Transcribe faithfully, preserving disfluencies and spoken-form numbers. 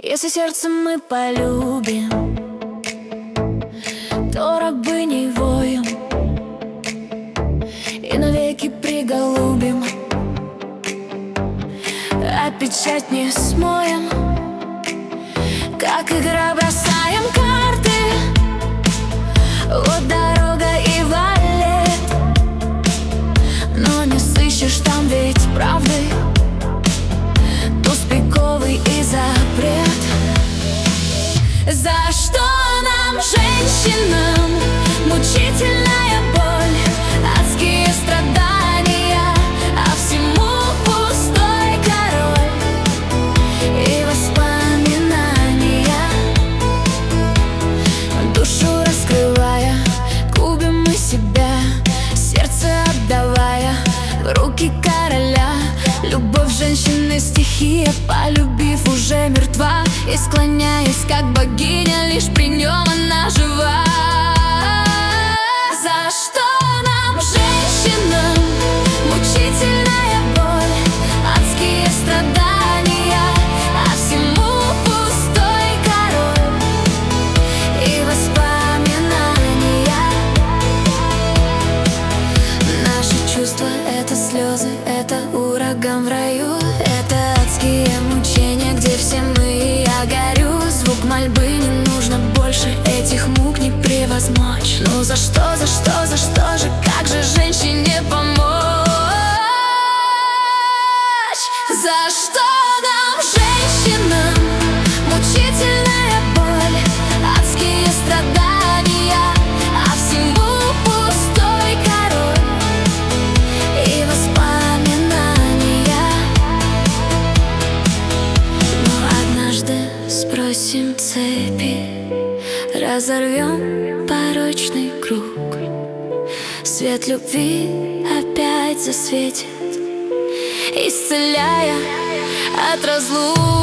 Если сердцем мы полюбим, то рабыней воем и навеки приголубим, а печать не смоем. Как игра бросаем карты, вот дорога и валет, но не сыщешь там ведь правды, тупиковый и запрет. За что нам, женщинам, мучительная боль, адские страдания, а всему пустой король и воспоминания? Душу раскрывая, губим мы себя, сердце отдавая в руки короля. Любовь женщины стихия, полюбив уже мертва, и склоняясь как богиня, лишь при нем она жива. За что нам, женщинам, мучительная боль, адские страдания, а всему пустой король и воспоминания? Наши чувства — это слезы, это ураган в раю, это адские мучения, где все мы и я горю. Звук мольбы, не нужно больше этих мук не превозмочь. Ну за что, за что, за что же, как же женщине помочь? За что нам, женщинам, мучительная боль, адские страдания, а всему пустой король и воспоминания? Но однажды сбросим цепи, разорвем порочный круг, свет любви опять засветит, исцеляя от разлук.